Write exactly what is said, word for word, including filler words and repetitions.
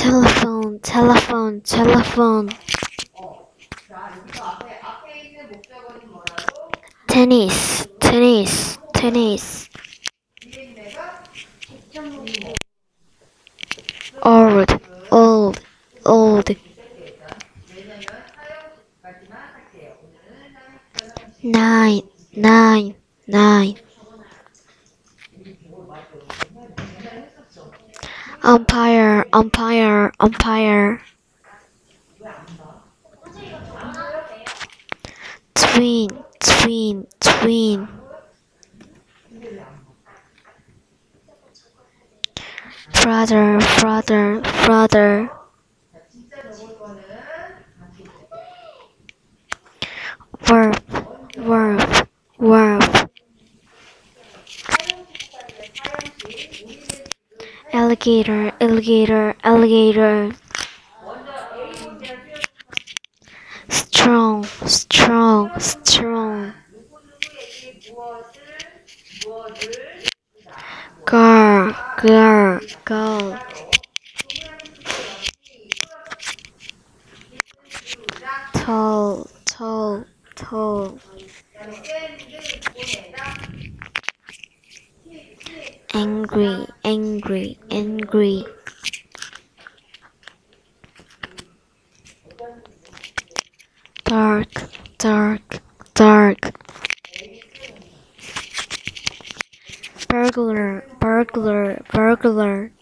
telephone, telephone, telephone. tennis, tennis, tennis. old, old, old. nine, nine, nine. umpire, umpire, umpire. twin, twin, twin. brother, brother, brother. verb, verb, verb. alligator, alligator, alligator. strong, strong, strong. girl, girl, girl. tall, tall, tall. angry, angry, angry. dark, dark, dark. burglar, burglar, burglar.